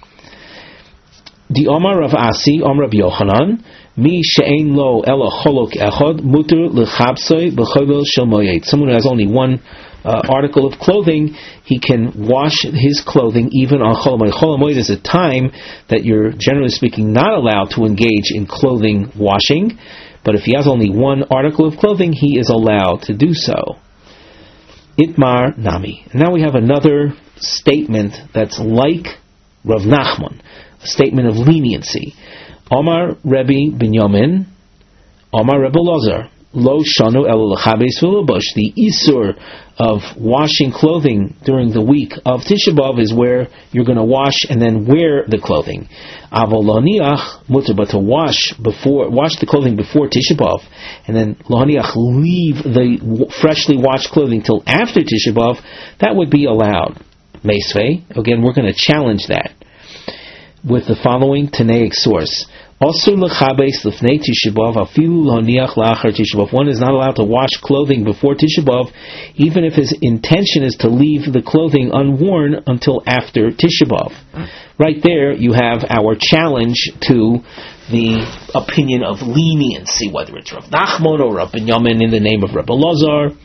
The Omar of Asi, Omar of Yochanan, Mi she'ein lo ela cholok echad muter lechabsoi b'chodol shel moyed. Someone who has only one uh, article of clothing, he can wash his clothing even on Chol Hamoed. Chol Hamoed is a time that you're, generally speaking, not allowed to engage in clothing washing, but if he has only one article of clothing, he is allowed to do so. Itmar Nami. And now we have another statement that's like Rav Nachman, a statement of leniency. Omar Rebbe Binyamin, Omar Rebbe Lazar, Lo Shanu El Lechabes V'Lubosh. The isur of washing clothing during the week of Tisha B'Av is where you're going to wash and then wear the clothing. Avoloniach mutter, but to wash before, wash the clothing before Tisha B'Av, and then lohaniach, leave the freshly washed clothing till after Tisha B'Av, that would be allowed. Meisvei, again, we're going to challenge that with the following Tanaic source. Also, lechabes lifnei Tisha B'Av afilu lohaniach la'achar Tisha B'Av. One is not allowed to wash clothing before Tisha B'Av, even if his intention is to leave the clothing unworn until after Tisha B'Av. Right there, you have our challenge to the opinion of leniency, whether it's Rav Nachman or Rav Binyamin in the name of Rebbe Lazar.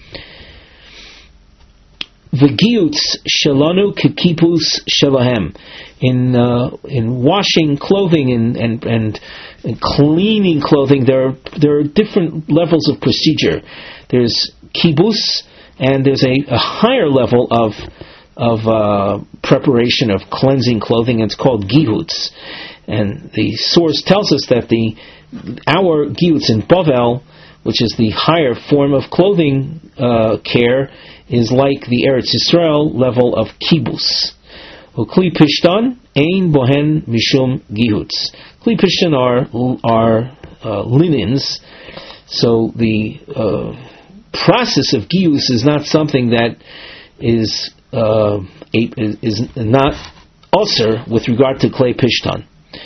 V'giyutz shalanu kekipus shalahem. In uh, in washing clothing and, and and and cleaning clothing, there are, there are different levels of procedure. There's kibus, and there's a, a higher level of of uh, preparation of cleansing clothing, and it's called gihutz. And the source tells us that the our gihutz in Bavel, which is the higher form of clothing uh, care, is like the Eretz Yisrael level of kibus. Kli pishtan ein bohen mishum gihutz. Kli pishtan are are uh, linens, so the uh, process of gihutz is not something that is uh, a, is not usher with regard to klei pishtan.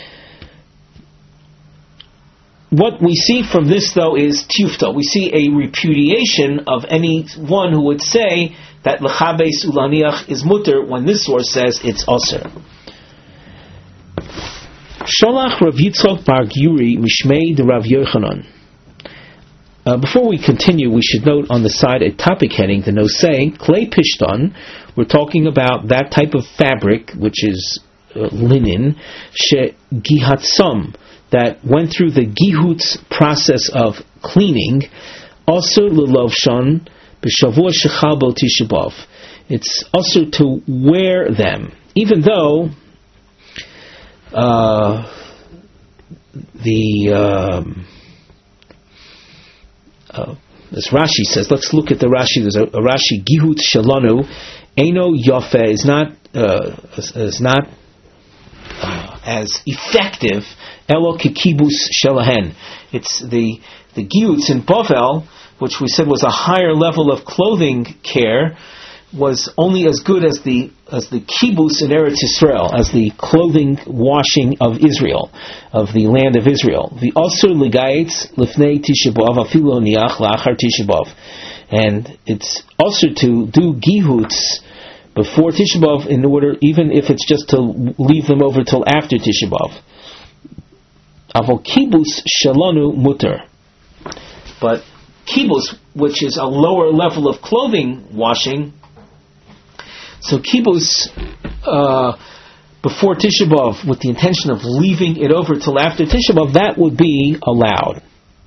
What we see from this, though, is tufta. We see a repudiation of anyone who would say that lechabes ulaniach is mutter when this source says it's aser. Sholach Rav Yitzchok Bar Gyuri Mishmei de Rav Yochanan. Uh, before we continue, we should note on the side a topic heading, the nosei klei pishtan. We're talking about that type of fabric, which is uh, linen, she gihatzam, that went through the gihutz process of cleaning. Also lelovshan b'shavua shechal bo Tisha B'Av. It's also to wear them, even though uh, the um, uh, as Rashi says. Let's look at the Rashi. There's a, a Rashi gihutz shalanu eino yofe is not uh, is not uh, as effective. Elo kikibus shelahen. It's the the giyutz in Bavel, which we said was a higher level of clothing care, was only as good as the as the kibus in Eretz Yisrael, as the clothing washing of Israel, of the land of Israel. The osur legaitz lifnei Tisha B'Av afilo niach la'achar Tisha B'Av, and it's also to do gihutz before Tisha B'Av, in order, even if it's just to leave them over till after Tisha B'Av. Avol kibus shalanu muter. But kibbutz, which is a lower level of clothing washing, so kibbutz uh, before Tisha B'Av with the intention of leaving it over till after Tisha B'Av, that would be allowed.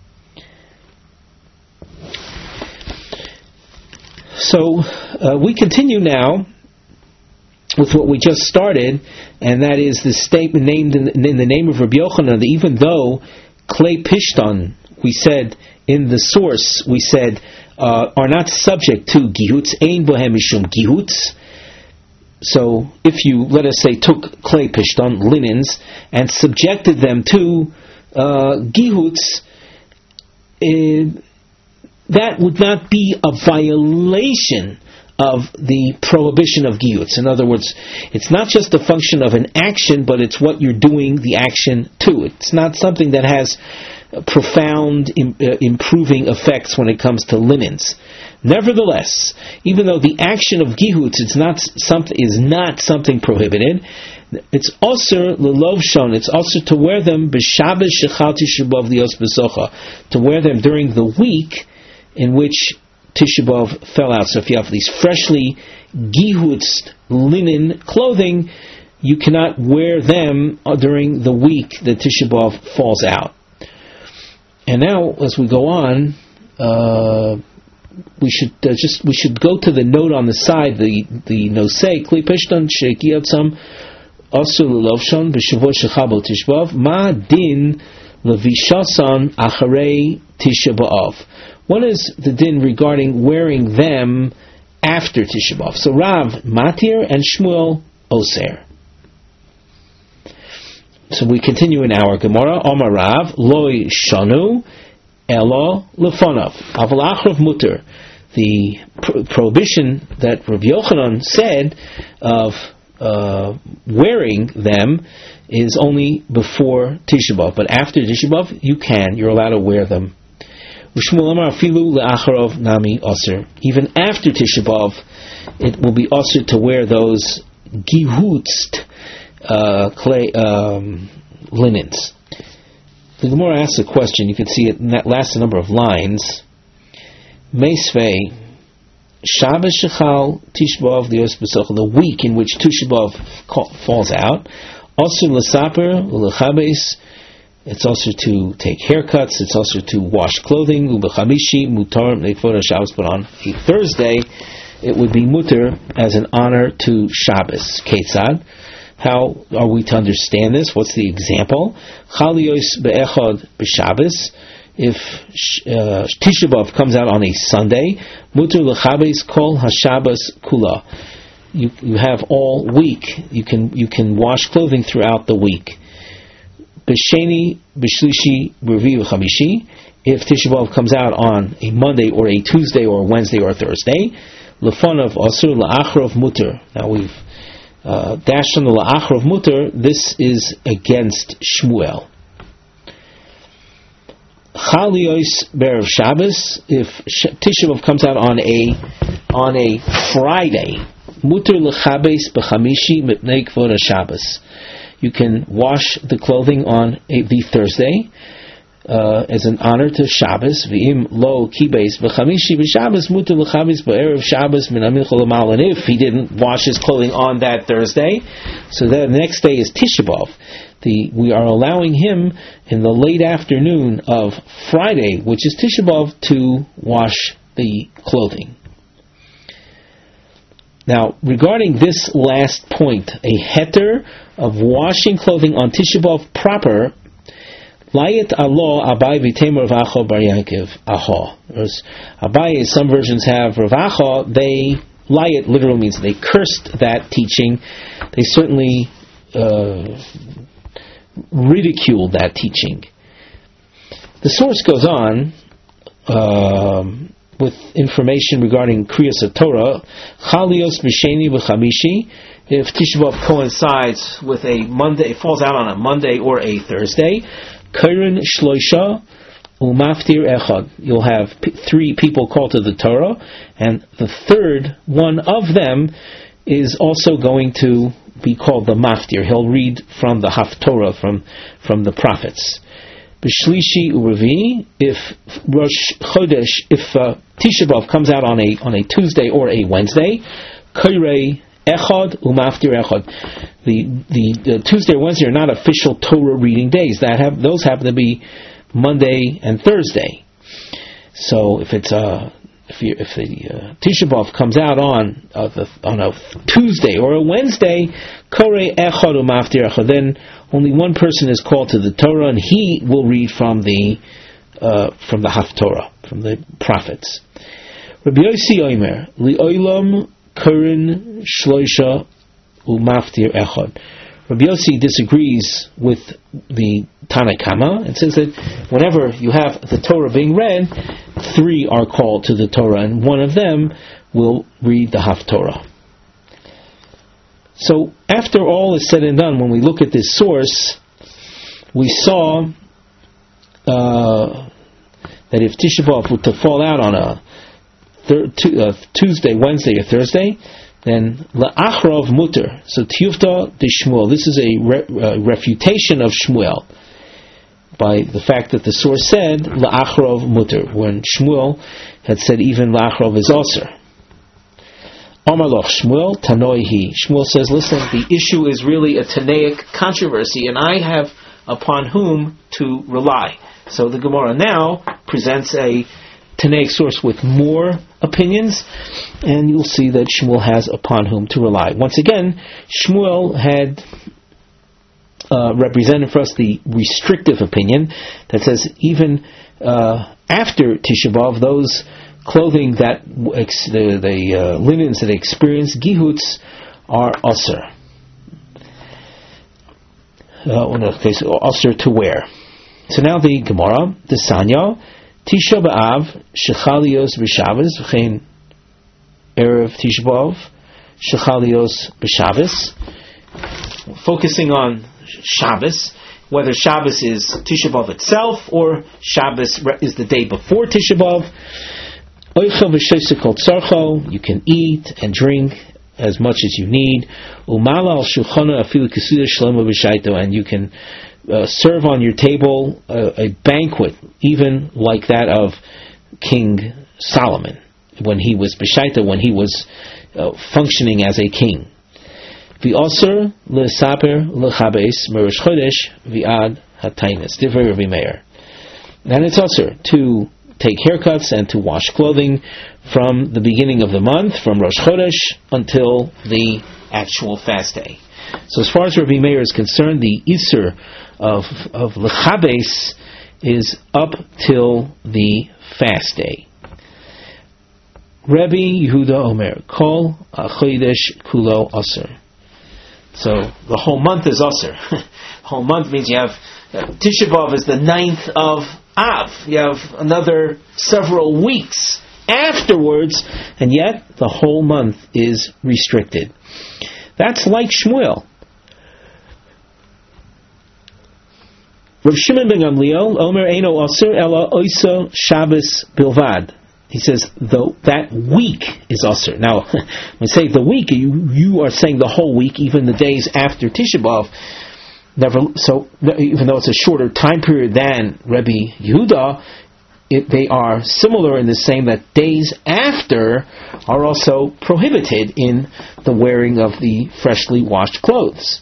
So uh, we continue now with what we just started, and that is the statement named in, in the name of Rabbi Yochanan, that even though Klei Pishtan, we said in the source, we said, uh, are not subject to Gihutz, Ein Bohem Mishum Gihutz. So if you, let us say, took Klei Pishtan, linens, and subjected them to uh, Gihutz, uh, that would not be a violation of the prohibition of giyutz. In other words, it's not just a function of an action, but it's what you're doing the action to. It's not something that has profound im- uh, improving effects when it comes to linens. Nevertheless, even though the action of giyutz is not something is not something prohibited, it's also l'lovshon. It's also to wear them b'Shabbos shechal Tisha B'Av lios b'socha, to wear them during the week in which Tisha B'Av fell out. So if you have these freshly gihutzed linen clothing, you cannot wear them during the week that Tisha B'Av falls out. And now, as we go on, uh, we should uh, just we should go to the note on the side, the the nosei kli pishtan shekiyatzam asu l'lovshon b'shavot shechabel Tisha B'Av ma din levishasan acharei Tisha B'Av. What is the din regarding wearing them after Tisha B'Av? So Rav Matir and Shmuel Oser. So we continue in our Gemara. Omar Rav Loi Shanu Elo Lefonav Aval Achrav Muter. The pro- prohibition that Rav Yochanan said of uh, wearing them is only before Tisha B'Av, but after Tisha B'Av you can. You're allowed to wear them. Even after Tisha B'Av, it will be also to wear those gihutzed uh, clay um, linens. The Gemara asks a question. You can see it in that last number of lines. Meisvei Shabbos Shechal Tisha B'Av Lios B'Socha, the week in which Tisha B'Av falls out. Also l'saper l'chabes. It's also to take haircuts. It's also to wash clothing. Ubechamishi mutar nekvod Shabbos. But on a Thursday, it would be mutar as an honor to Shabbos. Ketzad. How are we to understand this? What's the example? Chaliyos be'echad b'Shabbos. If uh, Tisha B'Av comes out on a Sunday, mutar lechabes kol haShabbos kula. You you have all week. You can you can wash clothing throughout the week. B'sheni, b'shlishi, b'revi, b'chamishi. If Tisha B'Av comes out on a Monday or a Tuesday or a Wednesday or a Thursday, lefonav asur la'achrov muter. Now we've uh, dashed on the la'achrov muter. This is against Shmuel. Chaliyos be'erev Shabbos. If Tisha B'Av comes out on a on a Friday, muter lechabes b'chamishi mipnei kvod Shabbos. You can wash the clothing on a, the Thursday uh, as an honor to Shabbos. V'im lo kibes v'chamishi v'Shabbos mutar l'chabes b'erev Shabbos min amincha l'mal. And if he didn't wash his clothing on that Thursday, so the next day is Tisha B'Av. The we are allowing him in the late afternoon of Friday, which is Tisha B'Av, to wash the clothing. Now, regarding this last point, a heter of washing clothing on Tisha B'Av proper, Layet Allah Abai v'Temer Rav Acha Bar Yankiv Aha. Abai, some versions have Rav Acha, they, Layet literally means they cursed that teaching. They certainly uh, ridiculed that teaching. The source goes on, um, with information regarding Kriyas HaTorah, Chalios B'Sheni B'Chamishi, if Tisha B'Av coincides with a Monday, it falls out on a Monday or a Thursday, Kairin Shloisha Umaftir Echad. You'll have p- three people called to the Torah, and the third one of them is also going to be called the Maftir. He'll read from the Haftorah, from, from the prophets. B'shlishi u'revi, if Rosh Chodesh, if uh, Tisha B'Av comes out on a on a Tuesday or a Wednesday, Kairei Echad u'maftir Echad. The the uh, Tuesday or Wednesday are not official Torah reading days. That have those happen to be Monday and Thursday. So if it's uh, if you, if the uh, Tisha B'Av comes out on uh, the, on a Tuesday or a Wednesday, Kairei Echad u'maftir Echad, then only one person is called to the Torah, and he will read from the uh, from the Haftorah, from the prophets. Rabbi Yossi Omer li'olam Kurin Shloisha Umaftir Echad. Rabbi Yossi disagrees with the Tanakama and says that whenever you have the Torah being read, three are called to the Torah, and one of them will read the Haftorah. So after all is said and done, when we look at this source, we saw uh, that if Tisha B'Av were to fall out on a Thir- t- uh, Tuesday, Wednesday, or Thursday, then la'achrov muter. So tiyufta de Shmuel. This is a re- uh, refutation of Shmuel by the fact that the source said la'achrov muter, when Shmuel had said even la'achrov is aser. Amar loch Shmuel tanoi hi. Shmuel says, listen, the issue is really a Tanaic controversy, and I have upon whom to rely. So the Gemara now presents a Tanaic source with more opinions, and you'll see that Shmuel has upon whom to rely. Once again, Shmuel had uh, represented for us the restrictive opinion that says even uh, after Tisha B'Av, those clothing that ex- the, the uh, linens that experience gihuts are usher. Uh, in a case, usher to wear. So now the Gemara, the Sanya. Tisha B'Av, Shechalios B'Shabbos, V'chein Erev Tisha B'Av, Shechalios B'Shabbos. Focusing on Shabbos, whether Shabbos is Tisha B'Av itself or Shabbos is the day before Tisha B'Av. Oichel V'Shoyse Kol Tzarcho, you can eat and drink as much as you need. Umala Al Shulchana Afilu Kesuda Shlomo B'Shaito, and you can Uh, serve on your table uh, a banquet, even like that of King Solomon, when he was B'Shaita, when he was uh, functioning as a king. V'oser l'saper l'chabes merosh chodesh v'ad hatainis. Divrei Rabbi Meir. And it's also to take haircuts and to wash clothing from the beginning of the month, from Rosh Chodesh until the actual fast day. So as far as Rabbi Meir is concerned, the Isser of of Lechabes is up till the fast day. Rabbi Yehuda Omer, Kol Chodesh Kulo Aser. So the whole month is Aser. Whole month means you have uh, Tisha B'Av is the ninth of Av. You have another several weeks afterwards, and yet the whole month is restricted. That's like Shmuel. Rav Shimon ben Gamliel, Omer Eino Aser Ela Oisa Shabbos Bilvad. He says the, that week is Aser. Now, when we say the week, you, you are saying the whole week, even the days after Tisha B'Av. Never, so even though it's a shorter time period than Rabbi Yehuda, it, they are similar in the same that days after are also prohibited in the wearing of the freshly washed clothes.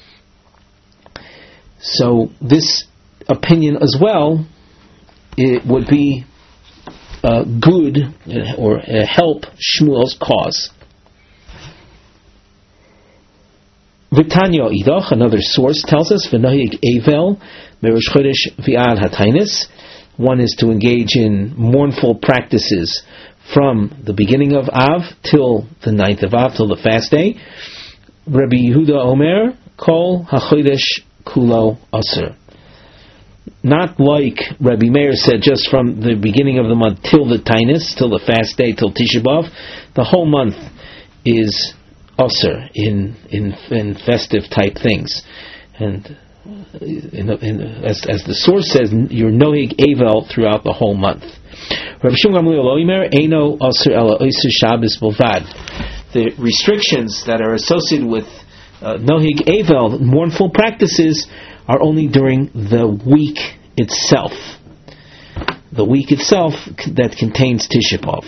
So this opinion as well, it would be uh, good or uh, help Shmuel's cause. V'tanya idach, another source tells us, v'nahig evel merosh chodesh v'ad hatainis. One is to engage in mournful practices from the beginning of Av till the ninth of Av, till the fast day. Rabbi Yehuda Omer, Kol HaChodesh Kulo Aser. Not like Rabbi Meir said, just from the beginning of the month till the Tainus, till the fast day, till Tisha B'Av. The whole month is Aser in, in in festive type things. And In, in, as, as the source says, you're nohig evel throughout the whole month. The restrictions that are associated with uh, nohig evel, mournful practices, are only during the week itself. The week itself that contains Tisha B'Av.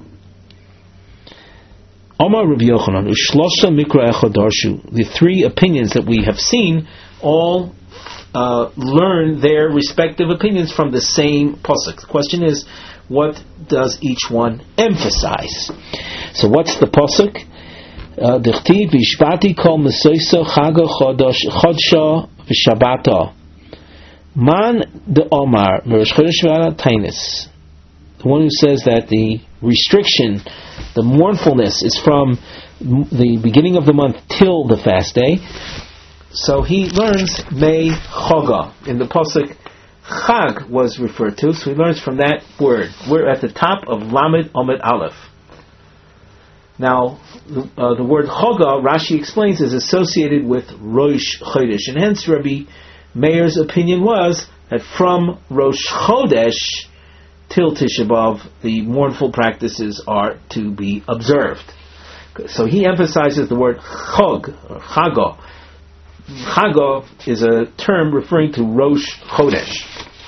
Omar Rabbi Yochanan, Ushlosha Mikra Echad Darshu. The three opinions that we have seen all uh, learn their respective opinions from the same pasuk. The question is, what does each one emphasize? So what's the pasuk? Dichtiv Vishvati Kol Mesoisa Chaga Chodsha V'Shabata. Man de Omar Merosh Chodesh V'Ala Tainis. The one who says that the restriction, the mournfulness, is from the beginning of the month till the fast day. So he learns May Chaga. In the pasuk, Chag was referred to, so he learns from that word. We're at the top of Lamed Omid Aleph. Now, uh, the word Chaga, Rashi explains, is associated with Rosh Chodesh, and hence Rabbi Meir's opinion was that from Rosh Chodesh till Tisha B'Av, the mournful practices are to be observed. So he emphasizes the word Chog, or Chaga. Chaga is a term referring to Rosh Chodesh.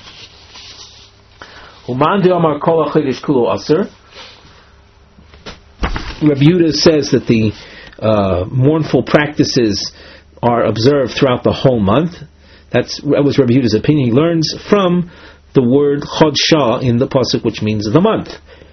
Uman de Amar Kol HaChodesh Kulo Aser. Rabbi Yehuda says that the uh, mournful practices are observed throughout the whole month. That's, that was Rabbi Yehuda's opinion. He learns from the word Chodsha in the pasuk, which means the month.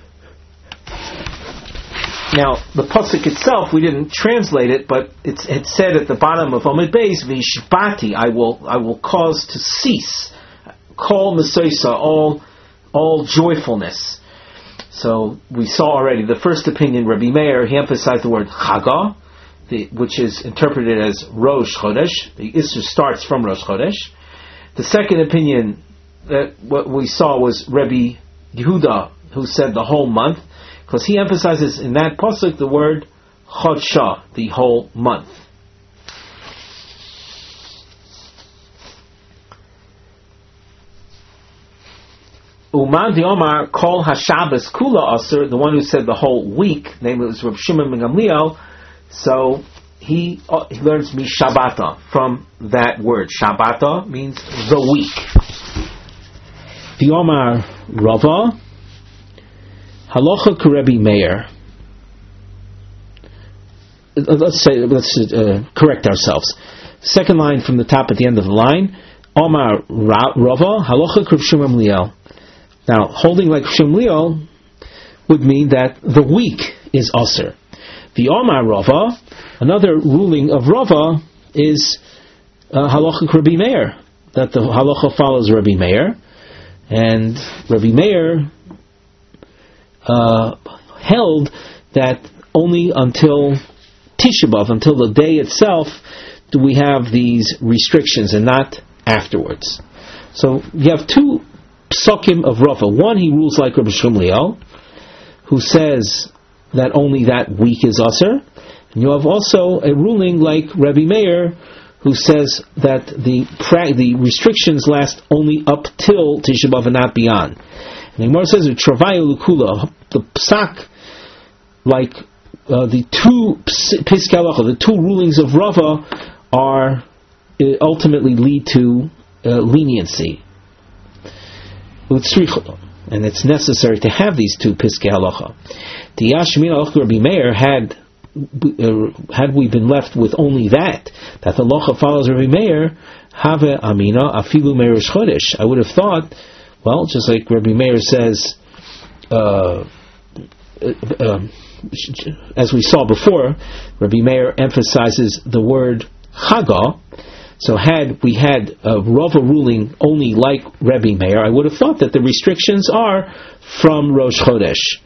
Now, the pasuk itself, we didn't translate it, but it's, it said at the bottom of Omid Beis, Vishbati, I will, I will cause to cease, Kol Mesoisa, all, all joyfulness. So we saw already the first opinion, Rabbi Meir, he emphasized the word Chaga, the, which is interpreted as Rosh Chodesh. The Isser starts from Rosh Chodesh. The second opinion that what we saw was Rabbi Yehuda, who said the whole month, because he emphasizes in that pasuk the word Chodsha, the whole month. Uman di Omar Kol HaShabbos Kula Aser, the one who said the whole week, namely it was Rav Shimon ben Gamliel, so he, uh, he learns Mishabata from that word. Shabbata means the week. Di Omar Rava Halacha Kurebi Meir. Let's say, let's uh, correct ourselves. Second line from the top at the end of the line. Omar Rava Halacha Rav Shimon ben Gamliel. Now, holding like Shemliel would mean that the week is Aser. The Omar Rava, another ruling of Rava, is uh, Halacha Rabbi Meir, that the Halacha follows Rabbi Meir, and Rabbi Meir uh, held that only until Tisha B'Av, until the day itself, do we have these restrictions, and not afterwards. So you have two Psukim of Rava. One, he rules like Rabbi Shmuel, who says that only that week is Aser. And you have also a ruling like Rabbi Meir, who says that the pra- the restrictions last only up till Tisha B'Av and not beyond. And the Gemara says, Travayu Lukula, the Psak, like uh, the two Piskei Halacha, the two rulings of Rava are uh, ultimately lead to uh, leniency. And it's necessary to have these two Piskei Halacha. The Yashmin Halacha Rabbi Meir, had uh, had we been left with only that, that the Halacha follows Rabbi Meir, Have Amina Afilu Meirish Chodesh. I would have thought, well, just like Rabbi Meir says, uh, uh, as we saw before, Rabbi Meir emphasizes the word Chaga. So had we had a Rava ruling only like Rabbi Meir, I would have thought that the restrictions are from Rosh Chodesh.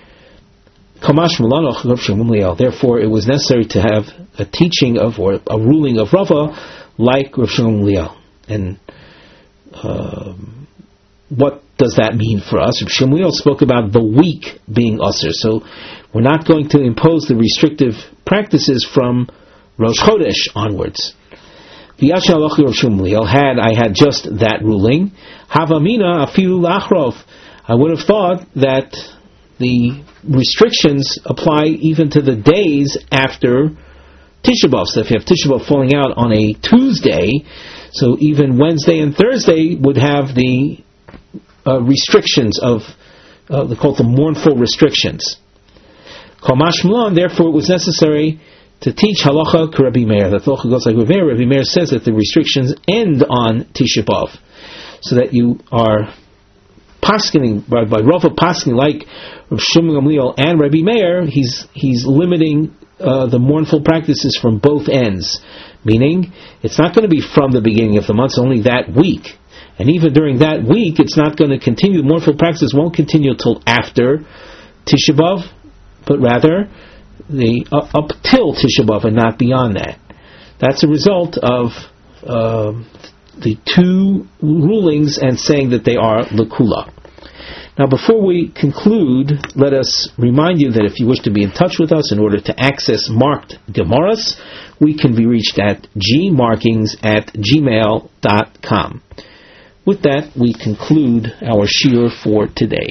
Therefore, it was necessary to have a teaching of, or a ruling of Rava like Rav Shimon ben Gamliel. And uh, what does that mean for us? Rav Shimon ben Gamliel spoke about the week being Aser. So we're not going to impose the restrictive practices from Rosh Chodesh onwards. Had I had just that ruling, Havamina afilu lachrov, I would have thought that the restrictions apply even to the days after Tisha B'Av. So if you have Tisha B'Av falling out on a Tuesday, So even Wednesday and Thursday would have the uh, restrictions of, uh, they call them mournful restrictions. Kamash Mlan, therefore it was necessary to teach halacha to Rabbi Meir. That halacha goes like Rabbi Meir. Rabbi Meir says that the restrictions end on Tisha B'Av, so that you are paskening by, by Rav paskening like Rav Shimon Gamliel and Rabbi Meir. He's he's limiting uh, the mournful practices from both ends, meaning it's not going to be from the beginning of the month, it's only that week, and even during that week, it's not going to continue. The mournful practices won't continue till after Tisha B'Av, but rather the uh, up till Tisha B'Av and not beyond that. That's a result of uh, the two rulings and saying that they are lekula. Now, before we conclude, let us remind you that if you wish to be in touch with us in order to access marked Gemaras, we can be reached at gmarkings at gmail dot com. With that, we conclude our shiur for today.